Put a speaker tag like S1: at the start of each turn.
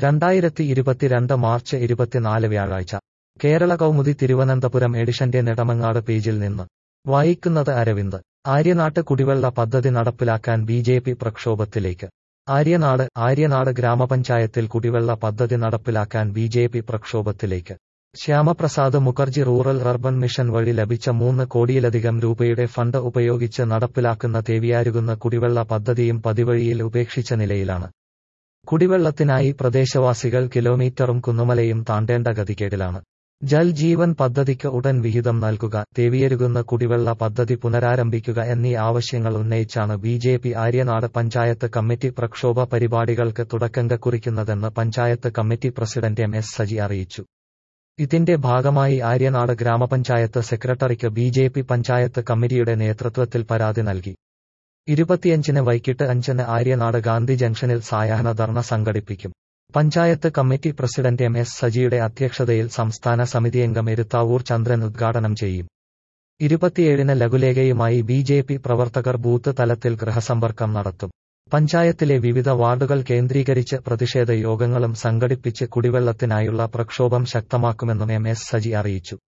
S1: 2022 March 24 വ്യാഴാഴ്ച കേരള കൗമുദി തിരുവനന്തപുരം എഡിഷന്റെ നെടുമങ്ങാട് പേജിൽ നിന്ന് വായിക്കുന്നത് അരവിന്ദ്. ആര്യനാട്ട് കുടിവെള്ള പദ്ധതി നടപ്പിലാക്കാൻ ബി.ജെ.പി. പ്രക്ഷോഭത്തിലേക്ക്. ആര്യനാട് ഗ്രാമപഞ്ചായത്തിൽ കുടിവെള്ള പദ്ധതി നടപ്പിലാക്കാൻ ബി.ജെ.പി. പ്രക്ഷോഭത്തിലേക്ക്. Shyama Prasad Mukherjee rural urban mission വഴി ലഭിച്ച 3 കോടിയിലധികം രൂപയുടെ ഫണ്ട് ഉപയോഗിച്ച് നടപ്പിലാക്കുന്ന തേവിയാരുകുന്ന് കുടിവെള്ള പദ്ധതിയും പതിവഴിയിൽ ഉപേക്ഷിച്ച നിലയിലാണ്. കുടിവെള്ളത്തിനായി പ്രദേശവാസികൾ കിലോമീറ്ററും കുന്നുമലയും താണ്ടേണ്ട ഗതികേടിലാണ്. ജൽ ജീവൻ പദ്ധതിക്ക് ഉടൻ വിഹിതം നൽകുക, തേവിയരുകുന്ന് കുടിവെള്ള പദ്ധതി പുനരാരംഭിക്കുക എന്നീ ആവശ്യങ്ങൾ ഉന്നയിച്ചാണ് ബി.ജെ.പി. ആര്യനാട് പഞ്ചായത്ത് കമ്മിറ്റി പ്രക്ഷോഭ പരിപാടികൾക്ക് തുടക്കം കുറിക്കുന്നതെന്ന് panchayat committee president MS. Saji അറിയിച്ചു. ഇതിന്റെ ഭാഗമായി ആര്യനാട് ഗ്രാമപഞ്ചായത്ത് സെക്രട്ടറിക്ക് ബി.ജെ.പി. പഞ്ചായത്ത് കമ്മിറ്റിയുടെ നേതൃത്വത്തിൽ പരാതി നൽകി. 25-ന് വൈകിട്ട് 5-ന് ആര്യനാട് ഗാന്ധി ജംഗ്ഷനിൽ സായാഹ്ന ധർണ സംഘടിപ്പിക്കും. Panchayat committee president MS. സജിയുടെ അധ്യക്ഷതയിൽ സംസ്ഥാന സമിതിയംഗം എരുത്താവൂർ ചന്ദ്രൻ ഉദ്ഘാടനം ചെയ്യും. 27-ന് ലഘുലേഖയുമായി ബി.ജെ.പി. പ്രവർത്തകർ ബൂത്ത് തലത്തിൽ ഗൃഹസമ്പർക്കം നടത്തും. പഞ്ചായത്തിലെ വിവിധ വാർഡുകൾ കേന്ദ്രീകരിച്ച് പ്രതിഷേധ യോഗങ്ങളും സംഘടിപ്പിച്ച് കുടിവെള്ളത്തിനായുള്ള പ്രക്ഷോഭം ശക്തമാക്കുമെന്നും എം.എസ്. സജി അറിയിച്ചു.